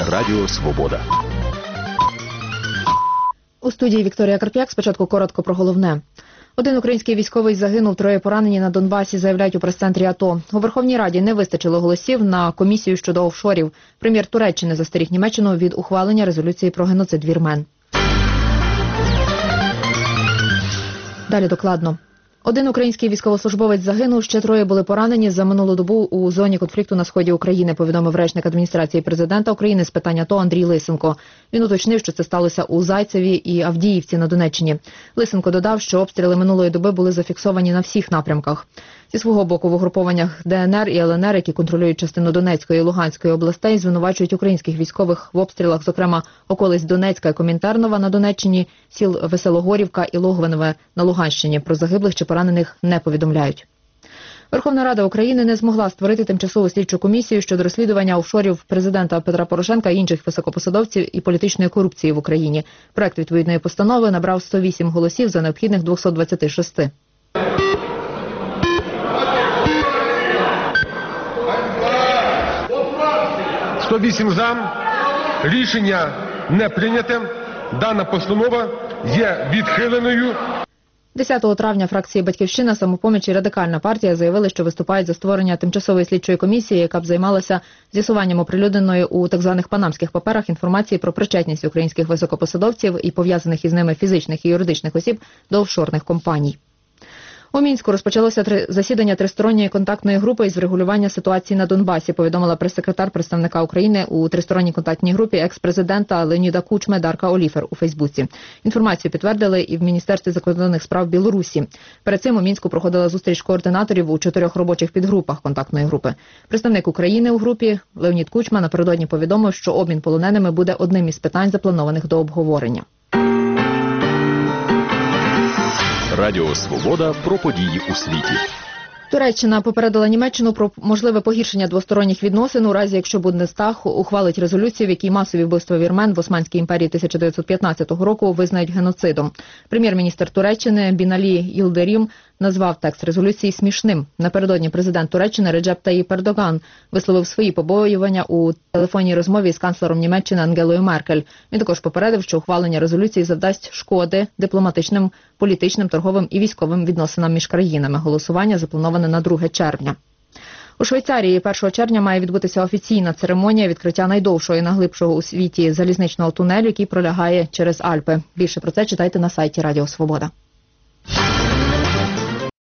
Радіо Свобода. У студії Вікторія Карп'як. Спочатку коротко про головне. Один український військовий загинув, 3 поранені на Донбасі, заявляють у прес-центрі АТО. У Верховній Раді не вистачило голосів на комісію щодо офшорів. Прем'єр Туреччини застеріг Німеччину від ухвалення резолюції про геноцид вірмен. Далі докладно. Один український військовослужбовець загинув, ще 3 були поранені за минулу добу у зоні конфлікту на сході України, повідомив речник адміністрації президента України з питань АТО Андрій Лисенко. Він уточнив, що це сталося у Зайцеві і Авдіївці на Донеччині. Лисенко додав, що обстріли минулої доби були зафіксовані на всіх напрямках. Зі свого боку в угрупованнях ДНР і ЛНР, які контролюють частину Донецької і Луганської областей, звинувачують українських військових в обстрілах, зокрема околиць Донецька і Комінтернова на Донеччині, сіл Веселогорівка і Логвинове на Луганщині. Про загиблих чи поранених не повідомляють. Верховна Рада України не змогла створити тимчасову слідчу комісію щодо розслідування офшорів президента Петра Порошенка і інших високопосадовців і політичної корупції в Україні. Проект відповідної постанови набрав 108 голосів за необхідних 226. 108 за. Рішення не прийняте. Дана постанова є відхиленою. 10 травня фракції «Батьківщина», «Самопоміч» і Радикальна партія заявили, що виступають за створення тимчасової слідчої комісії, яка б займалася з'ясуванням оприлюдненої у так званих панамських паперах інформації про причетність українських високопосадовців і пов'язаних із ними фізичних і юридичних осіб до офшорних компаній. У Мінську розпочалося засідання тристоронньої контактної групи із врегулювання ситуації на Донбасі, повідомила прес-секретар представника України у тристоронній контактній групі екс-президента Леоніда Кучми Дарка Оліфер у Фейсбуці. Інформацію підтвердили і в Міністерстві закордонних справ Білорусі. Перед цим у Мінську проходила зустріч координаторів у 4 робочих підгрупах контактної групи. Представник України у групі Леонід Кучма напередодні повідомив, що обмін полоненими буде одним із питань, запланованих до обговорення. Радіо Свобода про події у світі. Туреччина попередила Німеччину про можливе погіршення двосторонніх відносин у разі, якщо Бундестаг ухвалить резолюцію, в якій масові вбивства вірмен в Османській імперії 1915 року визнають геноцидом. Прем'єр-міністр Туреччини Біналі Йилдирім назвав текст резолюції смішним. Напередодні президент Туреччини Реджеп Таїп Ердоган висловив свої побоювання у телефонній розмові з канцлером Німеччини Ангелою Меркель. Він також попередив, що ухвалення резолюції завдасть шкоди дипломатичним, політичним, торговим і військовим відносинам між країнами. Голосування заплановане на 2 червня. У Швейцарії 1 червня має відбутися офіційна церемонія відкриття найдовшого і найглибшого у світі залізничного тунелю, який пролягає через Альпи. Більше про це читайте на сайті Радіо Свобода.